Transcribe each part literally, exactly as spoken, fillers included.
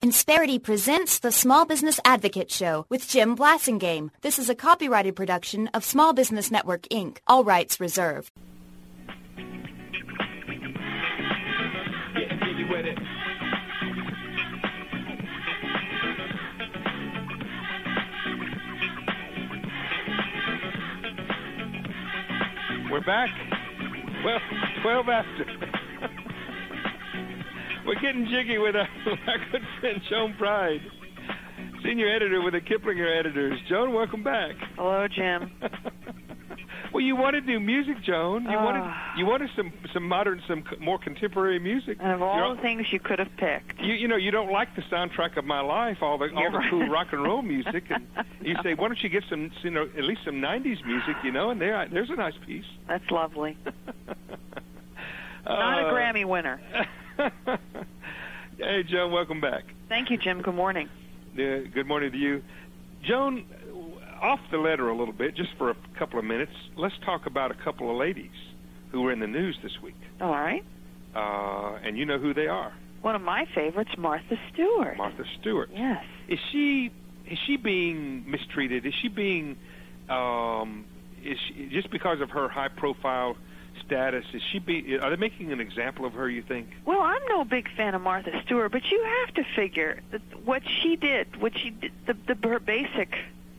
Insperity presents the Small Business Advocate Show with Jim Blasingame. This is a copyrighted production of Small Business Network, Incorporated. All rights reserved. Get jiggy with it. We're back. Well, twelve after. We're getting jiggy with our, our good friend Joan Pride, senior editor with the Kiplinger Editors. Joan, welcome back. Hello, Jim. Well, you wanted new music, Joan. You oh. wanted you wanted some some modern, some more contemporary music. And of all You're, the things you could have picked, you you know you don't like the soundtrack of my life, all the all You're the right. cool rock and roll music, and you say, why don't you get some, you know, at least some nineties music, you know? And there there's a nice piece. That's lovely. uh, Not a Grammy winner. Hey, Joan, welcome back. Thank you, Jim. Good morning. Uh, good morning to you. Joan, off the letter a little bit, just for a couple of minutes, let's talk about a couple of ladies who were in the news this week. All right. Uh, and you know who they are. One of my favorites, Martha Stewart. Martha Stewart. Yes. Is she is she being mistreated? Is she being, um, is she, just because of her high-profile status, is she be, are they making an example of her, you think? Well, I'm no big fan of Martha Stewart, but you have to figure that what she did, what she did, the, the, her basic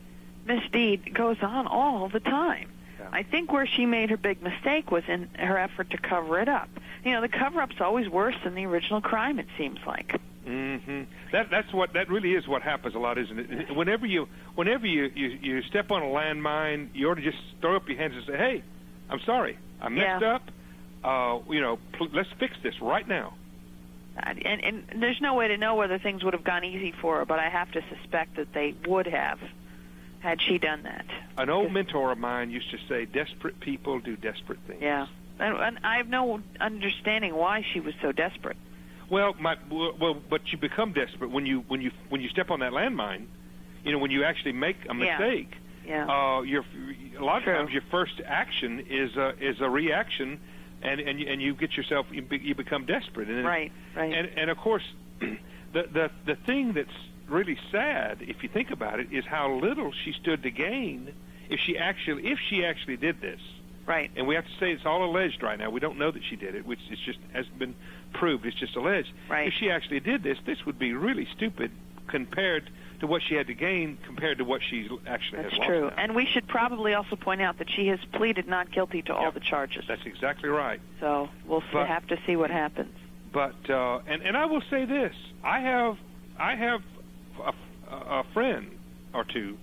misdeed goes on all the time. Yeah. I think where she made her big mistake was in her effort to cover it up. You know, the cover-up's always worse than the original crime, it seems like. Mm-hmm. That that's what that really is what happens a lot, isn't it? Whenever you whenever you, you, you step on a landmine, you ought to just throw up your hands and say, "Hey, I'm sorry, I messed Yeah. up. Uh, you know, pl- let's fix this right now." And, and there's no way to know whether things would have gone easy for her, but I have to suspect that they would have had she done that. An old mentor of mine used to say, "Desperate people do desperate things." Yeah, and, and I have no understanding why she was so desperate. Well, my, well, but you become desperate when you when you when you step on that landmine. You know, when you actually make a mistake. Yeah. Uh, your a lot of True. times your first action is a is a reaction, and and you, and you get yourself you, be, you become desperate. And, Right. Right. And and of course, the the the thing that's really sad, if you think about it, is how little she stood to gain if she actually if she actually did this. Right. And we have to say it's all alleged right now. We don't know that she did it, which is just hasn't been proved. It's just alleged. Right. If she actually did this, this would be really stupid compared to what she had to gain compared to what she actually That's has true. lost now. And we should probably also point out that she has pleaded not guilty to all Yep. the charges. That's exactly right. So we'll But- have to see what happens. But uh, and and I will say this: I have I have a, a friend or two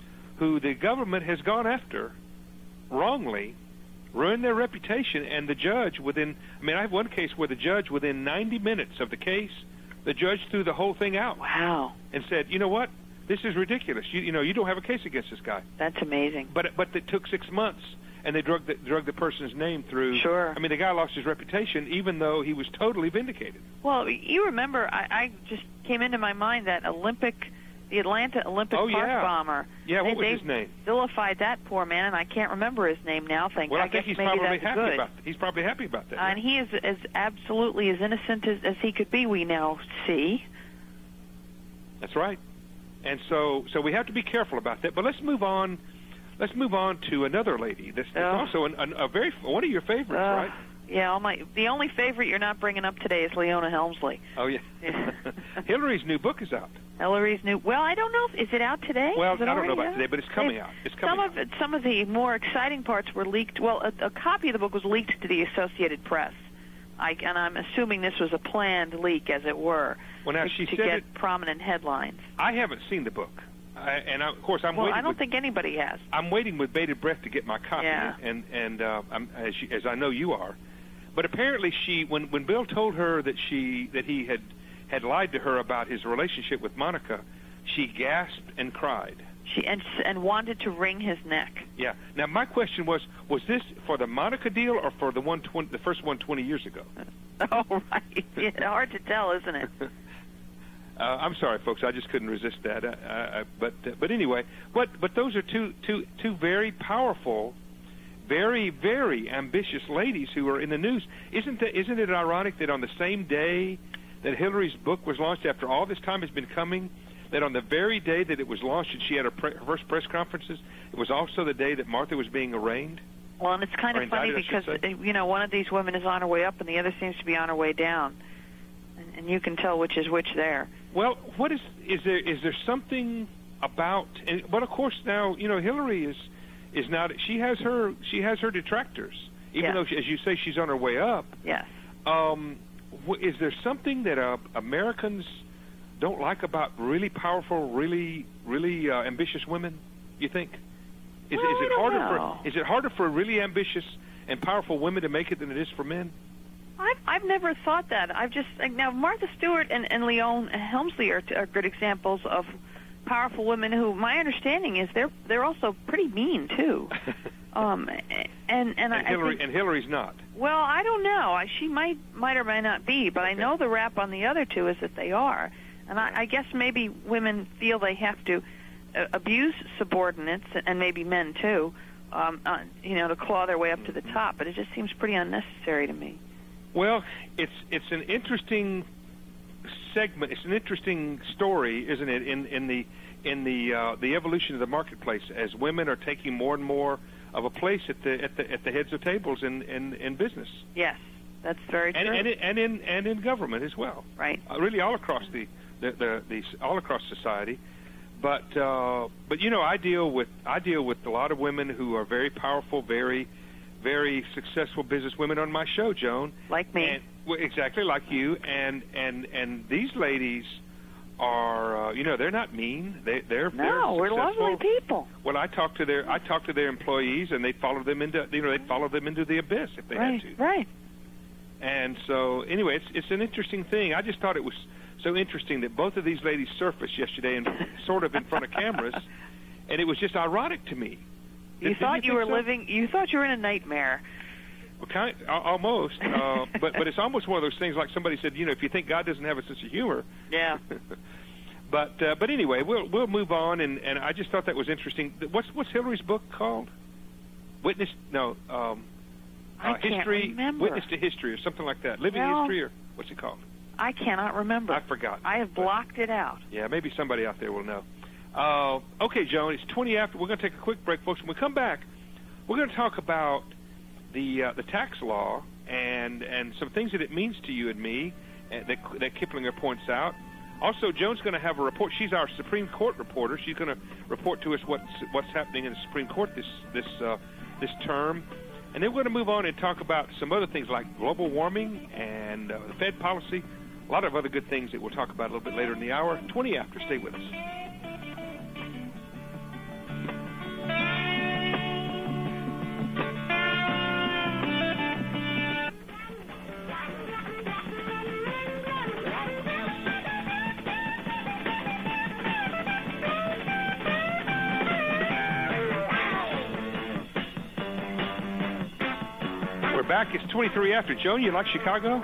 who the government has gone after wrongly, ruined their reputation, and the judge within I mean I have one case where the judge within ninety minutes of the case, the judge threw the whole thing out Wow. and said, you know what, this is ridiculous. You you know you don't have a case against this guy. That's amazing. But but it took six months, and they drug the, drug the person's name through. Sure. I mean, the guy lost his reputation, even though he was totally vindicated. Well, you remember, I, I just came into my mind that Olympic, the Atlanta Olympic Oh, Park yeah. bomber. Yeah, what they, was they his name? vilified that poor man, and I can't remember his name now. Thank Well, I, I think guess he's maybe probably that's happy good. about. He's probably happy about that. And he is as absolutely as innocent as, as he could be. We now see. That's right. And so, so we have to be careful about that. But let's move on. Let's move on to another lady. This is Oh. also an, an, a very one of your favorites, Uh, right? Yeah, all my, the only favorite you're not bringing up today is Leona Helmsley. Oh yeah. Yeah. Hillary's new book is out. Hillary's new. Well, I don't know. If, is it out today? Well, Is it I don't know already about out? today, but it's coming They- out. It's coming Some out. of it, some of the more exciting parts were leaked. Well, a, a copy of the book was leaked to the Associated Press, I, and I'm assuming this was a planned leak, as it were, Well, now to, she to said get it. prominent headlines. I haven't seen the book, I, and I, of course I'm Well, waiting. I don't with, think anybody has. I'm waiting with bated breath to get my copy, Yeah. and and uh, I'm, as, she, as I know you are. But apparently, she when when Bill told her that she that he had had lied to her about his relationship with Monica, she gasped and cried. She and and wanted to wring his neck. Yeah. Now my question was: was this for the Monica deal or for the one twenty, the first one twenty years ago? Oh, right. Yeah, hard to tell, isn't it? Uh, I'm sorry, folks. I just couldn't resist that. Uh, uh, but uh, but anyway, but but those are two two two very powerful, very very ambitious ladies who are in the news. Isn't that, isn't it ironic that on the same day that Hillary's book was launched after all this time has been coming, that on the very day that it was launched and she had her, pre- her first press conferences, it was also the day that Martha was being arraigned? Well, and it's kind of funny because, you know, one of these women is on her way up and the other seems to be on her way down. And, and you can tell which is which there. Well, what is, is there, is there something about, and, but of course now, you know, Hillary is, is not, she has her, she has her detractors, even yes. though, she, as you say, she's on her way up. Yes. Um, wh- is there something that uh, Americans don't like about really powerful, really, really uh, ambitious women, you think? Is, well, is it I harder don't know. for is it harder for really ambitious and powerful women to make it than it is for men? I've I've never thought that. I've just now Martha Stewart and, and Leon Helmsley are, are good examples of powerful women who, my understanding is, they're they're also pretty mean too. um, and and, and I, Hillary I think, and Hillary's not. Well, I don't know. I, she might might or might not be, but okay. I know the rap on the other two is that they are. And I, I guess maybe women feel they have to uh, abuse subordinates, and maybe men too, um, uh, you know, to claw their way up to the top. But it just seems pretty unnecessary to me. Well, it's it's an interesting segment. It's an interesting story, isn't it? In in the in the uh, the evolution of the marketplace, as women are taking more and more of a place at the at the at the heads of tables in in, in business. Yes, that's very true. And and, in, and in and in government as well. Right. Uh, really, all across the the, the the all across society. But uh, but you know, I deal with I deal with a lot of women who are very powerful, very very successful business women on my show, Joan. Like me. And, well, exactly like you. And and and these ladies are, uh, you know, they're not mean. They they're no, they're we're lovely people. Well, I talk to their I talk to their employees, and they follow them into you know they follow them into the abyss if they right, had to. Right. And so anyway, it's it's an interesting thing. I just thought it was so interesting that both of these ladies surfaced yesterday and sort of in front of cameras, and it was just ironic to me. You Did, thought did you, you were so? living. You thought you were in a nightmare. Well, kind of, almost, uh, but but it's almost one of those things. Like somebody said, you know, if you think God doesn't have a sense of humor. Yeah. but uh, but anyway, we'll we'll move on, and, and I just thought that was interesting. What's what's Hillary's book called? Witness? No. Um, I uh, can't history. remember. Witness to History, or something like that. Living well, History, or what's it called? I cannot remember. I forgot. I have blocked it out. Yeah, maybe somebody out there will know. Uh, okay, Joan, it's twenty after. We're going to take a quick break, folks. When we come back, we're going to talk about the uh, the tax law and and some things that it means to you and me uh, that, that Kiplinger points out. Also, Joan's going to have a report. She's our Supreme Court reporter. She's going to report to us what's what's happening in the Supreme Court this this uh, this term. And then we're going to move on and talk about some other things like global warming and uh, the Fed policy, a lot of other good things that we'll talk about a little bit later in the hour. twenty after. Stay with us. Back. It's twenty-three after. Joan, you like Chicago?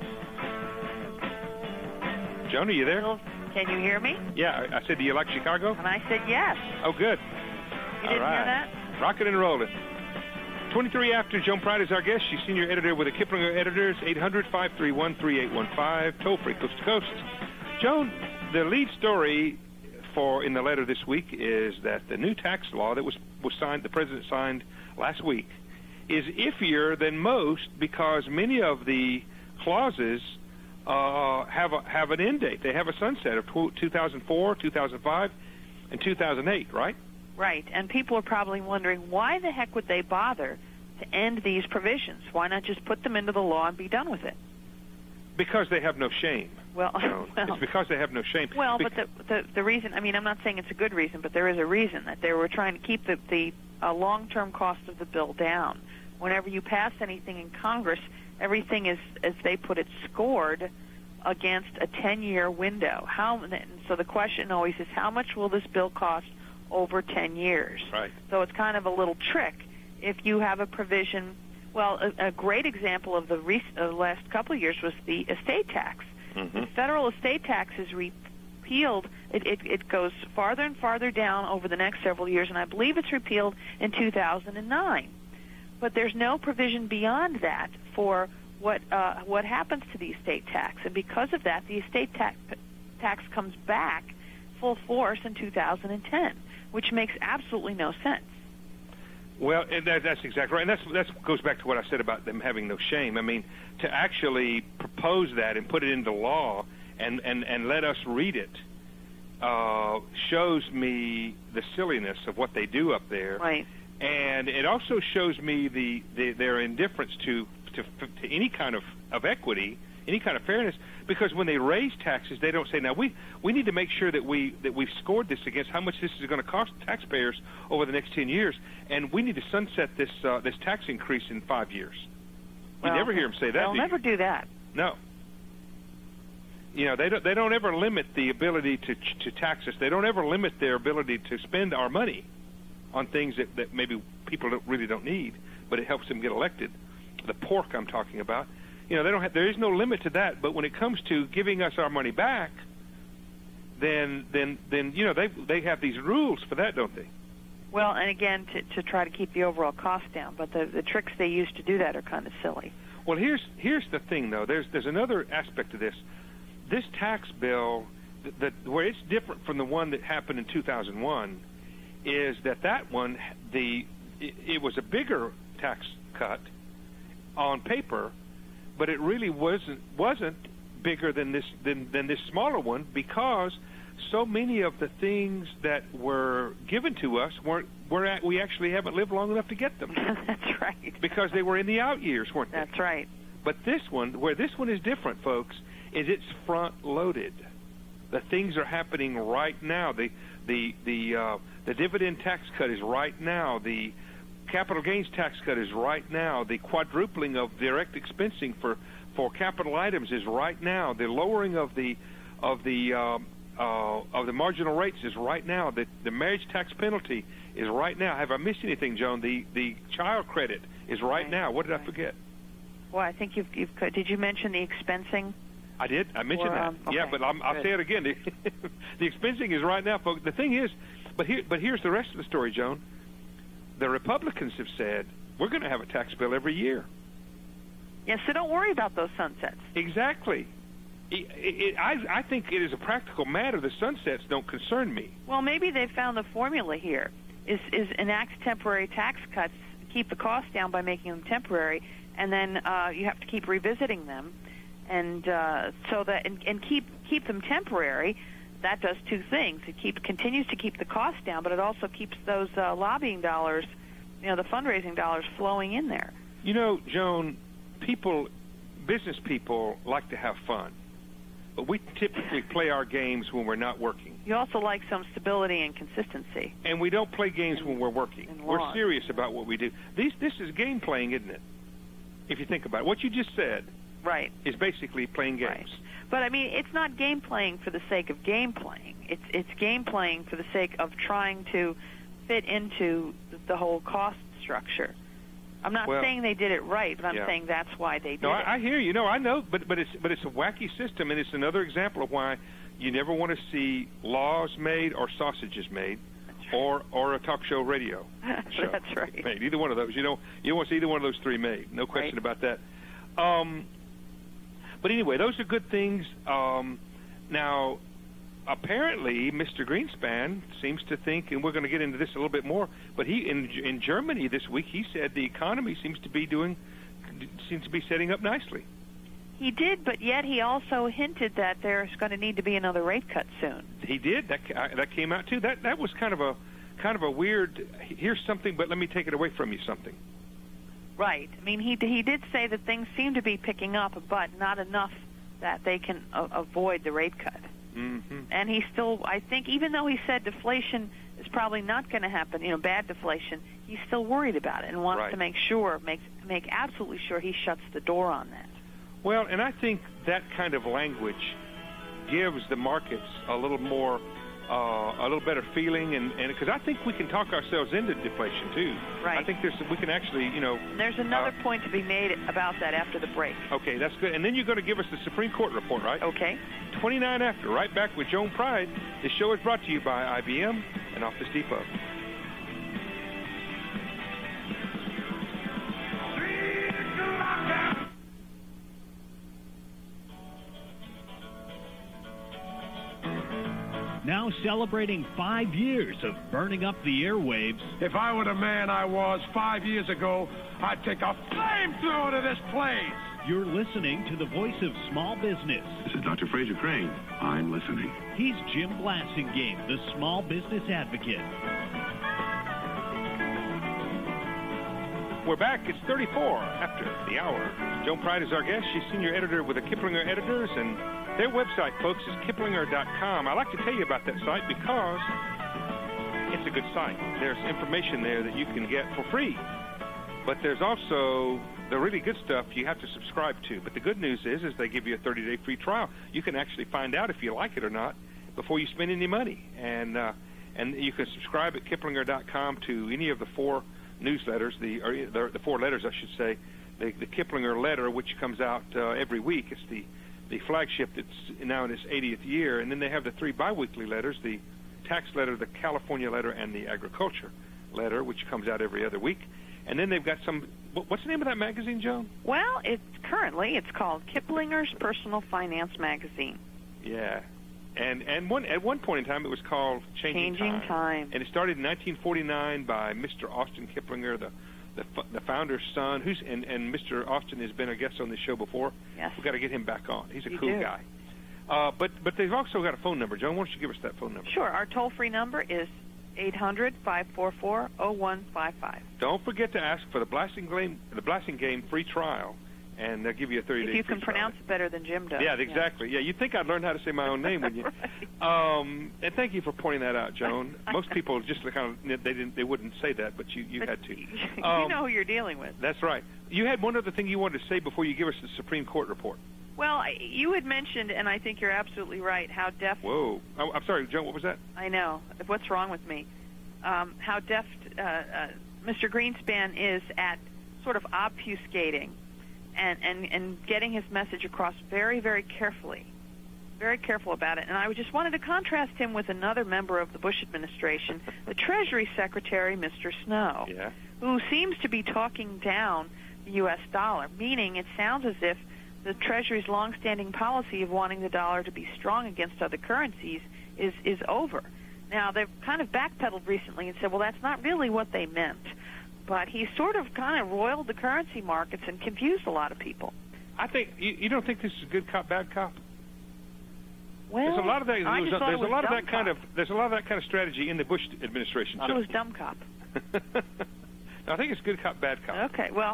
Joan, are you there? Can you hear me? Yeah, I said, do you like Chicago? And I said yes. Oh, good. You All didn't right. hear that? Rocking and rolling. twenty-three after. Joan Pride is our guest. She's senior editor with the Kiplinger Editors. eight hundred, five three one, three eight one five. Toll free, coast to coast. Joan, the lead story for in the letter this week is that the new tax law that was was signed, the president signed last week, is iffier than most because many of the clauses uh, have a, have an end date. They have a sunset of two thousand four, two thousand five, and two thousand eight, right? Right, and people are probably wondering, why the heck would they bother to end these provisions? Why not just put them into the law and be done with it? Because they have no shame. Well, no, well it's because they have no shame. Well, Be- but the, the the reason, I mean, I'm not saying it's a good reason, but there is a reason that they were trying to keep the, the uh, long-term cost of the bill down. Whenever you pass anything in Congress, everything is, as they put it, scored against a ten-year window. How? So the question always is, how much will this bill cost over ten years? Right. So it's kind of a little trick. If you have a provision, well, a, a great example of the recent, uh, last couple of years was the estate tax. Mm-hmm. The federal estate tax is repealed. It, it, it goes farther and farther down over the next several years, and I believe it's repealed in two thousand nine. But there's no provision beyond that for what uh, what happens to the estate tax. And because of that, the estate tax tax comes back full force in two thousand ten, which makes absolutely no sense. Well, and that, that's exactly right, and that's that goes back to what I said about them having no shame. I mean, to actually propose that and put it into law and, and, and let us read it uh, shows me the silliness of what they do up there. Right. And it also shows me the, the their indifference to, to to any kind of, of equity, any kind of fairness. Because when they raise taxes, they don't say, "Now we, we need to make sure that we that we've scored this against how much this is going to cost taxpayers over the next ten years, and we need to sunset this uh, this tax increase in five years." Well, you never hear them say that. They'll do you? never do that. No. You know, they don't they don't ever limit the ability to to tax us. They don't ever limit their ability to spend our money on things that, that maybe people don't, really don't need, but it helps them get elected. The pork I'm talking about. You know, they don't have, there is no limit to that, but when it comes to giving us our money back, then then then you know they they have these rules for that, don't they? Well, and again, to, to try to keep the overall cost down, but the the tricks they use to do that are kind of silly. Well, here's here's the thing, though. There's there's another aspect to this. This tax bill, that where it's different from the one that happened in two thousand one, is that that one the it, it was a bigger tax cut on paper. But it really wasn't wasn't bigger than this than, than this smaller one, because so many of the things that were given to us weren't were at, we actually haven't lived long enough to get them. That's right. Because they were in the out years, weren't they? That's right. But this one, where this one is different, folks, is it's front loaded. The things are happening right now. The the the uh, the dividend tax cut is right now. The capital gains tax cut is right now. The quadrupling of direct expensing for, for capital items is right now. The lowering of the of the um, uh, of the marginal rates is right now. The the marriage tax penalty is right now. Have I missed anything, Joan? The the child credit is right, right. now. What did right. I forget? Well, I think you've, you've did you mention the expensing? I did. I mentioned or, um, that. okay. Yeah, but I'm, I'll say it again. The, the expensing is right now, folks. The thing is, but here but here's the rest of the story, Joan. The Republicans have said, we're going to have a tax bill every year. Yes, so don't worry about those sunsets. Exactly. It, it, I, I think it is a practical matter. The sunsets don't concern me. Well, maybe they found the formula here, is, is enact temporary tax cuts, keep the cost down by making them temporary, and then uh, you have to keep revisiting them, and uh, so that and, and keep keep them temporary. That does two things. It keep, continues to keep the cost down, but it also keeps those uh, lobbying dollars, you know, the fundraising dollars flowing in there. You know, Joan, people, business people like to have fun, but we typically play our games when we're not working. You also like some stability and consistency. And we don't play games and, when we're working. We're laws. serious about what we do. These, this is game playing, isn't it? If you think about it. What you just said right. is basically playing games. Right. But, I mean, it's not game playing for the sake of game playing. It's it's game playing for the sake of trying to fit into the whole cost structure. I'm not well, saying they did it right, but I'm yeah. saying that's why they did no, it. I, I hear you. No, I know, but but it's but it's a wacky system, and it's another example of why you never want to see laws made or sausages made, right. or or a talk show radio show That's right. made. Either one of those. You know, you don't want to see either one of those three made. No question right. about that. Um, but anyway, those are good things. Um, now, apparently, Mister Greenspan seems to think, and we're going to get into this a little bit more, but he in in Germany this week, he said the economy seems to be doing, seems to be setting up nicely. He did, but yet he also hinted that there's going to need to be another rate cut soon. He did. That that came out too. That that was kind of a kind of a weird. Here's something, but let me take it away from you. Something. Right. I mean, he he did say that things seem to be picking up, but not enough that they can a- avoid the rate cut. Mm-hmm. And he still, I think, even though he said deflation is probably not going to happen, you know, bad deflation, he's still worried about it and wants right. to make sure, make make absolutely sure he shuts the door on that. Well, and I think that kind of language gives the markets a little more, uh, a little better feeling, and because I think we can talk ourselves into deflation too. Right. I think there's we can actually, you know. There's another uh, point to be made about that after the break. Okay, that's good. And then you're going to give us the Supreme Court report, right? Okay. twenty-nine after, right back with Joan Pride. This show is brought to you by I B M and Office Depot. now celebrating five years of burning up the airwaves. If I were the man I was five years ago, I'd take a flamethrower to this place. You're listening to the voice of small business. This is Doctor Fraser Crane. I'm listening. He's Jim Blasingame, the small business advocate. We're back. It's thirty-four after the hour. Joan Pride is our guest. She's senior editor with the Kiplinger Editors, and their website, folks, is kiplinger dot com. I like to tell you about that site because it's a good site. There's information there that you can get for free, but there's also the really good stuff you have to subscribe to. But the good news is, is they give you a thirty-day free trial. You can actually find out if you like it or not before you spend any money, and uh, and you can subscribe at kiplinger dot com to any of the four newsletters, the or the, the four letters, I should say. The, the Kiplinger letter, which comes out uh, every week. It's the, the flagship that's now in its eightieth year. And then they have the three biweekly letters, the tax letter, the California letter, and the agriculture letter, which comes out every other week. And then they've got some, what's the name of that magazine, Joan? Well, it's currently, it's called Kiplinger's Personal Finance Magazine. Yeah. And and one at one point in time, it was called Changing, Changing Time. Time. And it started in nineteen forty-nine by Mister Austin Kiplinger, the the, the founder's son, who's and, and Mister Austin has been a guest on this show before. Yes. We've got to get him back on. He's a you cool do. guy. Uh, but but they've also got a phone number. Joan, why don't you give us that phone number? Sure. Our toll-free number is eight hundred, five four four, zero one five five. Don't forget to ask for the Blasingame, the Blasingame free trial, and they'll give you a thirty-day free If you can trial. pronounce it better than Jim does. Yeah, exactly. Yeah, you'd think I'd learn how to say my own name, wouldn't you? Right. Um, and thank you for pointing that out, Joan. Most people just kind of they didn't they wouldn't say that, but you, you But had to. you Um, know who you're dealing with. That's right. You had one other thing you wanted to say before you give us the Supreme Court report. Well, I- you had mentioned, and I think you're absolutely right, how deaf... Whoa. Oh, I'm sorry, Joan, what was that? I know. What's wrong with me? Um, how deft uh, uh, Mister Greenspan is at sort of obfuscating and, and, and getting his message across very, very carefully. Very careful about it. And I just wanted to contrast him with another member of the Bush administration, the Treasury Secretary, Mister Snow, Yeah. who seems to be talking down the U S dollar, meaning it sounds as if the Treasury's longstanding policy of wanting the dollar to be strong against other currencies is, is over. Now, they've kind of backpedaled recently and said, well, that's not really what they meant. But he sort of kind of roiled the currency markets and confused a lot of people. I think you, you don't think this is good cop, bad cop? Well, There's a lot of that. I There's, just a, thought there's it was a lot of dumb that kind cop. of. There's a lot of that kind of strategy in the Bush administration. I thought it was dumb cop. I think it's good cop, bad cop. Okay, well,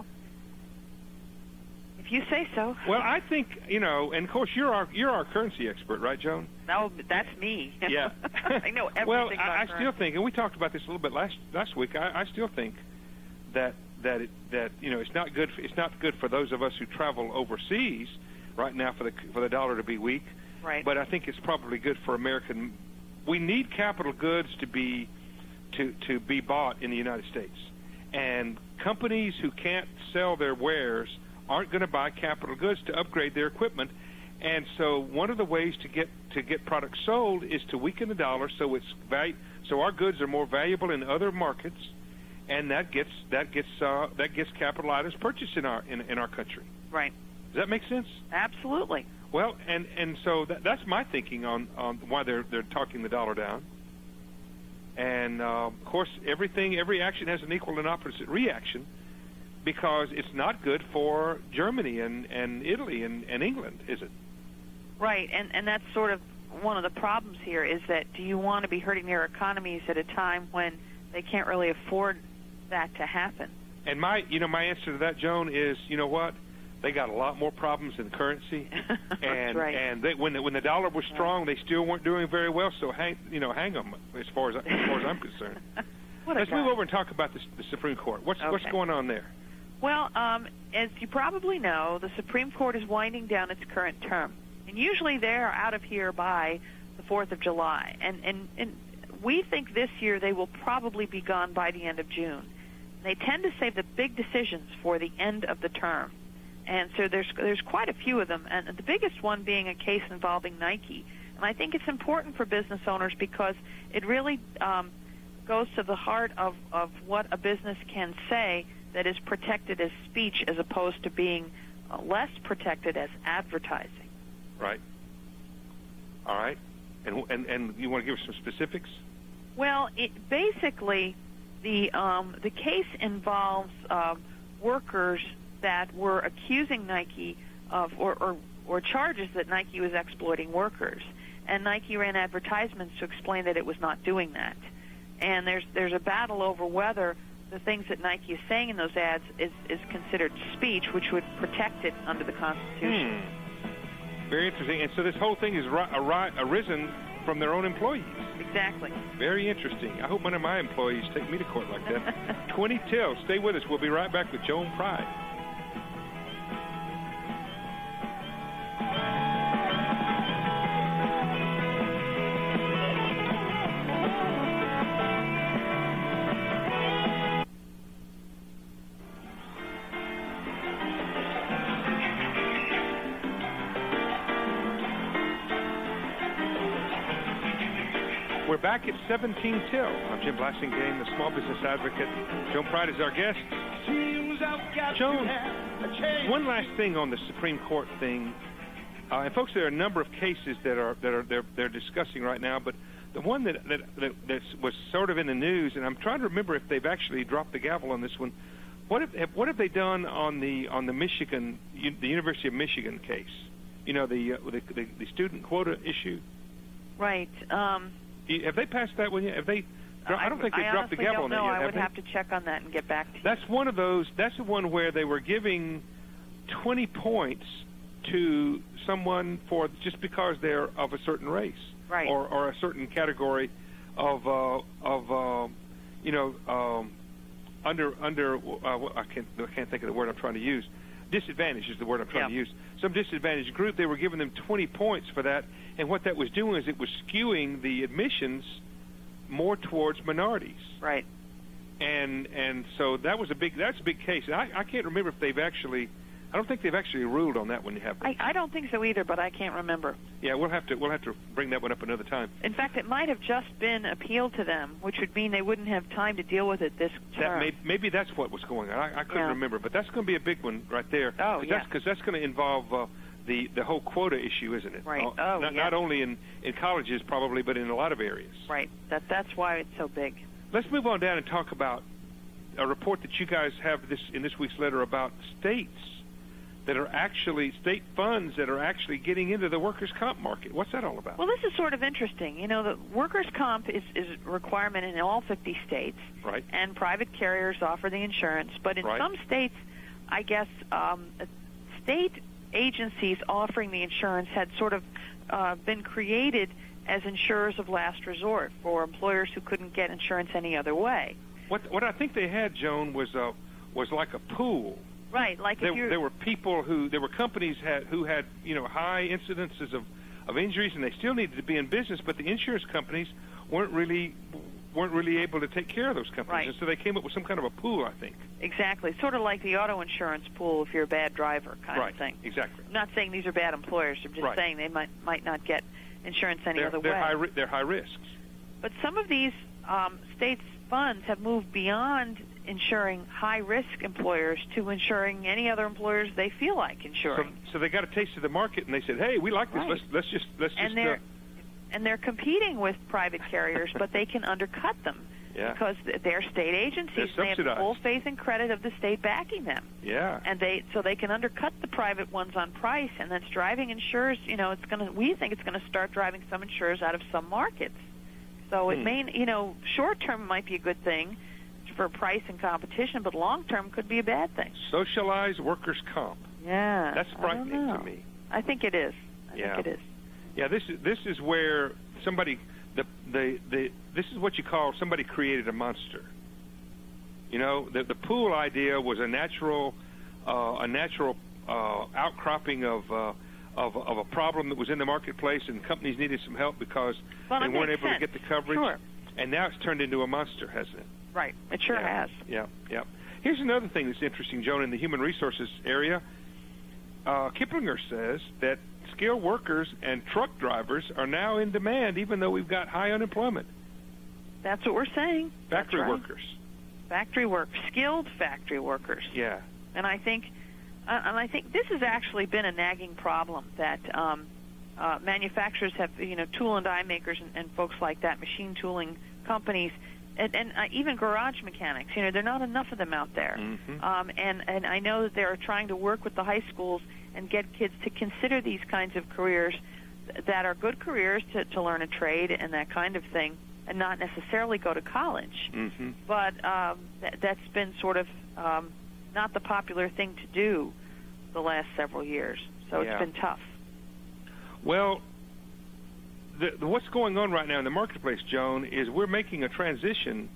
if you say so. Well, I think you know, and of course you're our you're our currency expert, right, Joan? No, that's me. Yeah. I know everything Well, about I, I currency. still think, and we talked about this a little bit last last week. I, I still think that that it, that you know it's not good. It's not good for those of us who travel overseas right now for the for the dollar to be weak. Right. But I think it's probably good for American. We need capital goods to be to to be bought in the United States, and companies who can't sell their wares aren't going to buy capital goods to upgrade their equipment. And so one of the ways to get to get products sold is to weaken the dollar so it's value, so our goods are more valuable in other markets, and that gets that gets uh, that gets capital items purchased in our in, in our country. Right. Does that make sense? Absolutely. Well, and, and so that, that's my thinking on, on why they're they're talking the dollar down. And uh, of course, everything every action has an equal and opposite reaction, because it's not good for Germany and, and Italy and, and England, is it? Right, and and that's sort of one of the problems here is that do you want to be hurting their economies at a time when they can't really afford that to happen? And my you know my answer to that, Joan, is you know what? They got a lot more problems in currency, and right. and they, when the, when the dollar was strong, right. they still weren't doing very well. So hang you know hang them as far as as far as I'm concerned. What a Let's guy. move over and talk about this, the Supreme Court. What's Okay. what's going on there? Well, um, as you probably know, the Supreme Court is winding down its current term, and usually they're out of here by the fourth of July, and and and we think this year they will probably be gone by the end of June. They tend to save the big decisions for the end of the term. And so there's there's quite a few of them, and the biggest one being a case involving Nike. And I think it's important for business owners because it really um, goes to the heart of, of what a business can say that is protected as speech as opposed to being uh, less protected as advertising. Right. All right. And and and you want to give us some specifics? Well, it basically the um, the case involves uh, workers that were accusing Nike of or, or or charges that Nike was exploiting workers, and Nike ran advertisements to explain that it was not doing that. And there's there's a battle over whether the things that Nike is saying in those ads is, is considered speech, which would protect it under the Constitution. Hmm. Very interesting. And so this whole thing is ri- ar- arisen from their own employees. Exactly. Very interesting. I hope one of my employees take me to court like that. twenty till. Stay with us. We'll be right back with Joan Pride. We're back at seventeen till. I'm Jim Blasingame, the small business advocate. Joan Pride is our guest. Joan, one last thing on the Supreme Court thing. Uh, and folks, there are a number of cases that are that are they're, they're discussing right now, but the one that that, that that was sort of in the news, and I'm trying to remember if they've actually dropped the gavel on this one. What have what have they done on the on the Michigan, the University of Michigan case? You know, the uh, the, the, the student quota issue. Right. Um, Have they passed that one yet? Have they? I don't think they've I dropped the gavel on it yet. I I would they? have to check on that and get back to you. That's one of those. That's the one where they were giving twenty points to someone for just because they're of a certain race, right, or, or a certain category of uh, of uh, you know um, under under uh, I can't I can't think of the word I'm trying to use. Disadvantage is the word I'm trying yeah. to use. Some disadvantaged group. They were giving them twenty points for that, and what that was doing is it was skewing the admissions more towards minorities. Right. And and so that was a big that's a big case. And I, I can't remember if they've actually. I don't think they've actually ruled on that one. Have they? I, I don't think so either, but I can't remember. Yeah, we'll have to we'll have to bring that one up another time. In fact, it might have just been appealed to them, which would mean they wouldn't have time to deal with it this term. That may, maybe that's what was going on. I, I couldn't yeah. remember, but that's going to be a big one right there. Oh, Cause yeah. Because that's, that's going to involve uh, the the whole quota issue, isn't it? Right. Uh, oh, not, yeah. not only in, in colleges probably, but in a lot of areas. Right. That that's why it's so big. Let's move on down and talk about a report that you guys have this in this week's letter about states that are actually state funds that are actually getting into the workers' comp market. What's that all about? Well, this is sort of interesting. You know, the workers' comp is, is a requirement in all fifty states, right? And private carriers offer the insurance. But in right. some states, I guess, um, state agencies offering the insurance had sort of uh, been created as insurers of last resort for employers who couldn't get insurance any other way. What what I think they had, Joan, was uh, was like a pool. Right, like there, if you there were people who there were companies had who had you know high incidences of, of injuries, and they still needed to be in business, but the insurance companies weren't really weren't really able to take care of those companies, right. and so they came up with some kind of a pool, I think. Exactly, sort of like the auto insurance pool if you're a bad driver kind right. of thing. Exactly. I'm not saying these are bad employers. I'm just right. saying they might might not get insurance any they're, other they're way. High, ri- they're high risks. But some of these um, states' funds have moved beyond insuring high-risk employers to insuring any other employers they feel like insuring. So, so they got a taste of the market, and they said, "Hey, we like this. Right. Let's let's just let's and just." They're, uh, and they're competing with private carriers, but they can undercut them yeah. because they're state agencies. They're They have subsidized. full faith and credit of the state backing them. Yeah. And they so they can undercut the private ones on price, and that's driving insurers. You know, it's going to. We think it's going to start driving some insurers out of some markets. So it hmm. may, you know, short term might be a good thing for price and competition, but long term could be a bad thing. Socialized workers' comp. Yeah, That's frightening I don't know. to me. I think it is. I yeah. think it is. Yeah, this is this is where somebody the the the this is what you call somebody created a monster. You know, the the pool idea was a natural uh, a natural uh, outcropping of. Uh, Of, of a problem that was in the marketplace, and companies needed some help because well, they weren't able sense. to get the coverage. Sure. And now it's turned into a monster, hasn't it? Right. It sure yeah. has. Yeah, yeah. Here's another thing that's interesting, Joan, in the human resources area. Uh, Kiplinger says that skilled workers and truck drivers are now in demand, even though we've got high unemployment. That's what we're saying. Factory right. workers. Factory work, skilled factory workers. Yeah. And I think, uh, and I think this has actually been a nagging problem that um, uh, manufacturers have, you know, tool and die makers and, and folks like that, machine tooling companies, and, and uh, even garage mechanics. You know, there are not enough of them out there. Mm-hmm. Um, and, and I know that they're trying to work with the high schools and get kids to consider these kinds of careers that are good careers to, to learn a trade and that kind of thing, and not necessarily go to college. Mm-hmm. But um, th- that's been sort of um, not the popular thing to do the last several years. So Yeah. it's been tough. Well, the, the, what's going on right now in the marketplace, Joan, is we're making a transition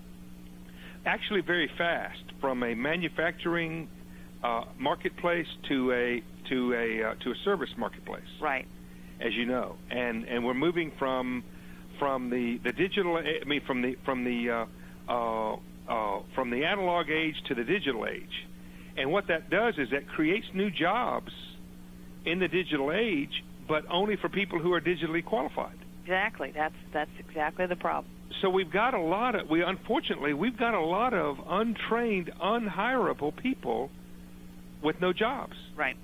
actually very fast from a manufacturing uh, marketplace to a to a uh, to a service marketplace. Right. As you know, and and we're moving from from the, the digital. I mean, from the from the uh, uh, uh, from the analog age to the digital age, and what that does is that creates new jobs in the digital age, but only for people who are digitally qualified. Exactly. That's that's exactly the problem. So we've got a lot of we unfortunately we've got a lot of untrained, unhireable people with no jobs. Right.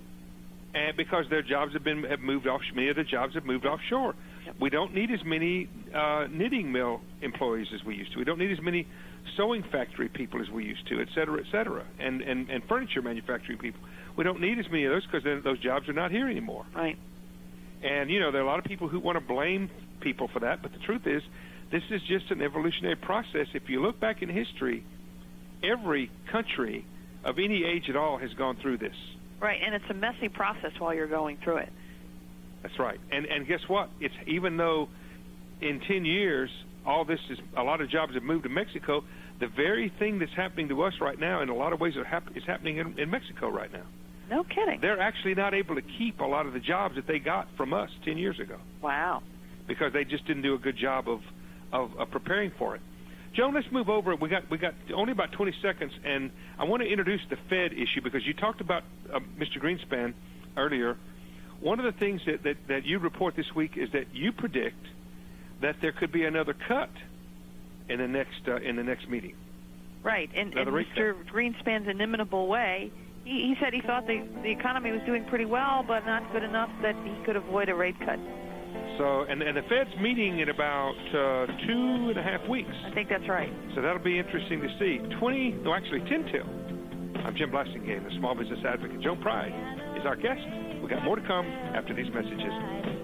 And because their jobs have been have moved off, many of the jobs have moved offshore. Yep. We don't need as many uh, knitting mill employees as we used to. We don't need as many sewing factory people as we used to, et cetera, et cetera, and and, and furniture manufacturing people. We don't need as many of those because those jobs are not here anymore. Right. And you know there are a lot of people who want to blame people for that, but the truth is, this is just an evolutionary process. If you look back in history, every country of any age at all has gone through this. Right, and it's a messy process while you're going through it. That's right. And and guess what? It's even though in ten years all this is a lot of jobs have moved to Mexico, the very thing that's happening to us right now in a lot of ways are hap- is happening in, in Mexico right now. No kidding. They're actually not able to keep a lot of the jobs that they got from us ten years ago. Wow. Because they just didn't do a good job of, of, of preparing for it. Joan, let's move over. We got we got only about twenty seconds, and I want to introduce the Fed issue because you talked about uh, Mister Greenspan earlier. One of the things that, that, that you report this week is that you predict that there could be another cut in the next uh, in the next meeting. Right, and, and Another rate Mister Greenspan's inimitable way, he, he said he thought the, the economy was doing pretty well, but not good enough that he could avoid a rate cut. So, and, and the Fed's meeting in about uh, two and a half weeks. I think that's right. So that'll be interesting to see. twenty, no, actually ten till. I'm Jim Blasingame, the small business advocate. Joan Pride is our guest. We got more to come after these messages.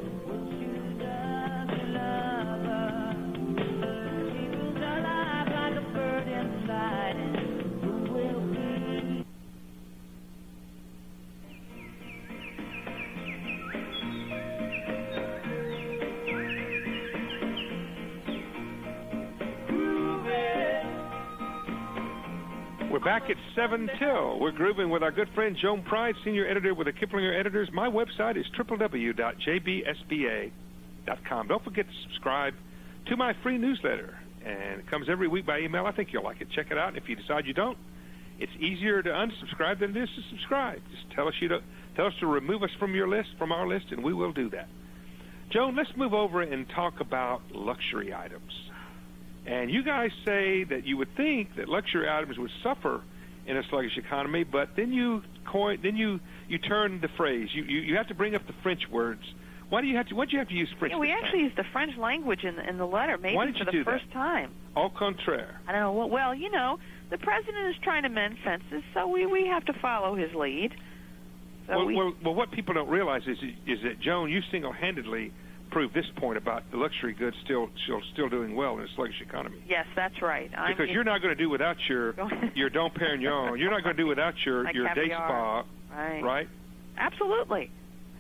We're back at seven till. We're grooving with our good friend Joan Pride, senior editor with the Kiplinger Editors. My website is w w w dot j b s b a dot com. Don't forget to subscribe to my free newsletter. And it comes every week by email. I think you'll like it. Check it out. If you decide you don't, it's easier to unsubscribe than it is to subscribe. Just tell us you to tell us to remove us from your list, from our list, and we will do that. Joan, let's move over and talk about luxury items. And you guys say that you would think that luxury items would suffer in a sluggish economy, but then you coin, then you, you turn the phrase. You, you you have to bring up the French words. Why do you have to? Why do you have to use French? Yeah, we this actually time? used the French language in the, in the letter, maybe Why did for you the do first that? time. Au contraire. I don't know. Well, well, you know, the president is trying to mend fences, so we, we have to follow his lead. So Well, we, well, well, what people don't realize is is that Joan, you single-handedly proved this point about the luxury goods still still still doing well in a sluggish economy. yes, that's right. I'm, Because you're not going to do without your your Dom Perignon. You're not going to do without your My your day caviar. spa, Right. right? Absolutely.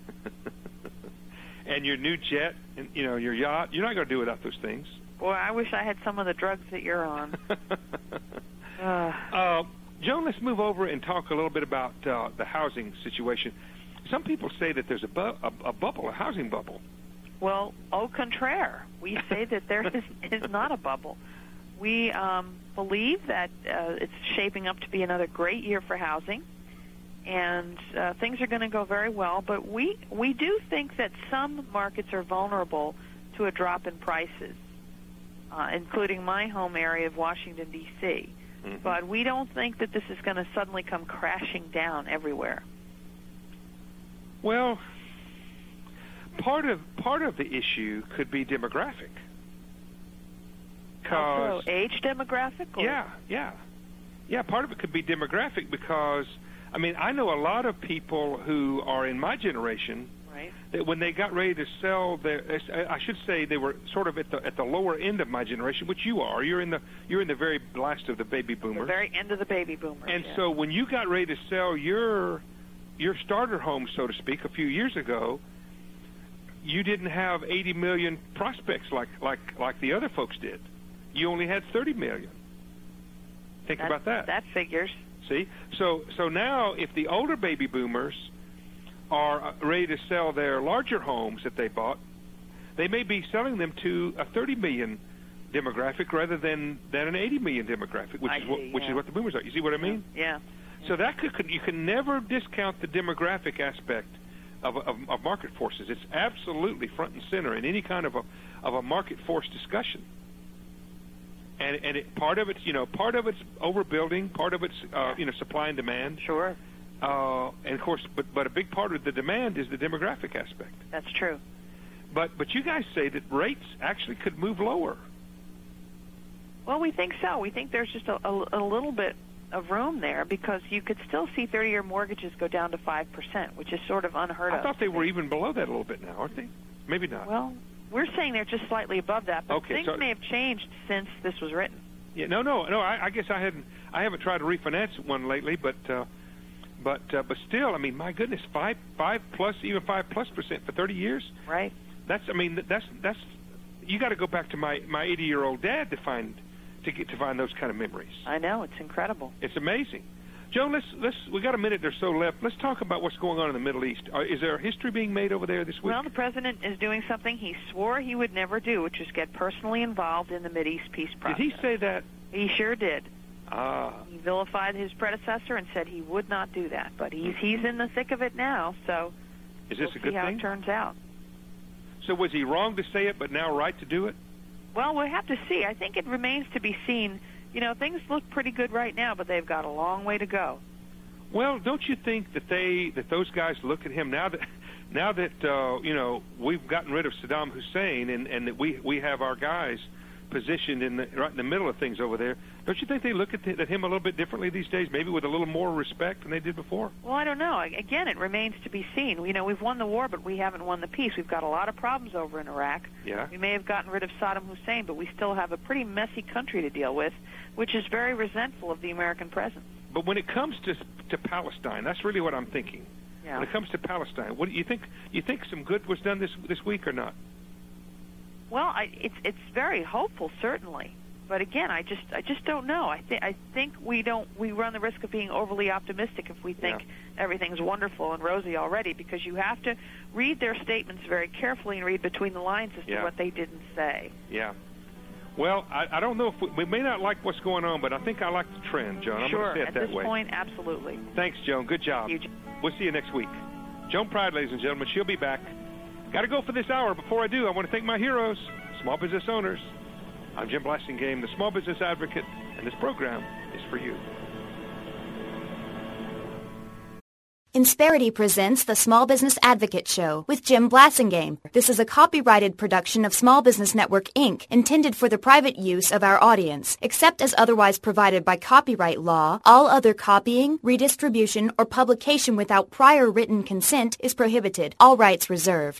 And your new jet, and you know your yacht. You're not going to do without those things. Boy, I wish I had some of the drugs that you're on. uh, uh, Joan, let's move over and talk a little bit about uh, the housing situation. Some people say that there's a, bu- a, a bubble, a housing bubble. Well, au contraire, we say that there is, is not a bubble. We um, believe that uh, it's shaping up to be another great year for housing, and uh, things are going to go very well. But we we do think that some markets are vulnerable to a drop in prices, uh, including my home area of Washington, D C Mm-hmm. But we don't think that this is going to suddenly come crashing down everywhere. Well, part of part of the issue could be demographic. Also, age demographic? Or? Yeah, yeah. Yeah, part of it could be demographic because, I mean, I know a lot of people who are in my generation right. that when they got ready to sell their, I should say they were sort of at the at the lower end of my generation, which you are. You're in the you're in the very last of the baby boomers. The very end of the baby boomers. And yeah. so when you got ready to sell your your starter home, so to speak, a few years ago, you didn't have eighty million prospects like like like the other folks did. You only had thirty million. Think that, about that. That figures. See? So so now if the older baby boomers are ready to sell their larger homes that they bought, they may be selling them to a thirty million demographic rather than, than an eighty million demographic, which I is see, what which yeah. is what the boomers are. You see what I mean? Yeah. So that could, could you can never discount the demographic aspect of, of, of market forces. It's absolutely front and center in any kind of a of a market force discussion. And and it, part of it's you know part of it's overbuilding, part of it's uh, you know supply and demand. Sure. Uh, and of course, but but a big part of the demand is the demographic aspect. That's true. But but you guys say that rates actually could move lower. Well, we think so. We think there's just a, a, a little bit of room there because you could still see thirty-year mortgages go down to five percent, which is sort of unheard I of. thought they were even below that a little bit now, aren't they? Maybe not. Well, we're saying they're just slightly above that, but Okay, things so- may have changed since this was written. Yeah, no, no, no. I, I guess I hadn't. I haven't tried to refinance one lately, but uh, but uh, but still, I mean, my goodness, five five plus, even five plus percent for thirty years. Right. That's. I mean, that's that's. You got to go back to my my eighty year old dad to find to get to find those kind of memories. I know, it's incredible. It's amazing. Joan, let's let's we got a minute or so left. Let's talk about what's going on in the Middle East. Uh, is there history being made over there this week? Well, the president is doing something he swore he would never do, which is get personally involved in the Mideast peace process. Did he say that? He sure did. Ah. He vilified his predecessor and said he would not do that. But he's he's in the thick of it now, so Is this we'll a good see how thing? it turns out. So was he wrong to say it, but now right to do it? Well, we'll have to see. I think it remains to be seen. You know, things look pretty good right now, but they've got a long way to go. Well, don't you think that they that those guys look at him now that now that uh, you know we've gotten rid of Saddam Hussein and, and that we we have our guys positioned in the, right in the middle of things over there? Don't you think they look at, the, at him a little bit differently these days, maybe with a little more respect than they did before? Well, I don't know. Again, it remains to be seen. You know, we've won the war, but we haven't won the peace. We've got a lot of problems over in Iraq. Yeah. We may have gotten rid of Saddam Hussein, but we still have a pretty messy country to deal with, which is very resentful of the American presence. But when it comes to to Palestine, that's really what I'm thinking. Yeah. When it comes to Palestine, what do you think? You think some good was done this this week or not? Well, I, it's it's very hopeful, certainly. But again, I just I just don't know. I think I think we don't we run the risk of being overly optimistic if we think Yeah. everything's wonderful and rosy already, because you have to read their statements very carefully and read between the lines as Yeah. to what they didn't say. Yeah. Well, I, I don't know if we, we may not like what's going on, but I think I like the trend, Joan. I'm sure, going to say it at that this way. point, absolutely. Thanks, Joan. Good job. Thank you. We'll see you next week. Joan Pride, ladies and gentlemen. She'll be back. Got to go for this hour. Before I do, I want to thank my heroes, small business owners. I'm Jim Blasingame, the small business advocate, and this program is for you. Insperity presents the Small Business Advocate Show with Jim Blasingame. This is a copyrighted production of Small Business Network, Incorporated, intended for the private use of our audience. Except as otherwise provided by copyright law, all other copying, redistribution, or publication without prior written consent is prohibited. All rights reserved.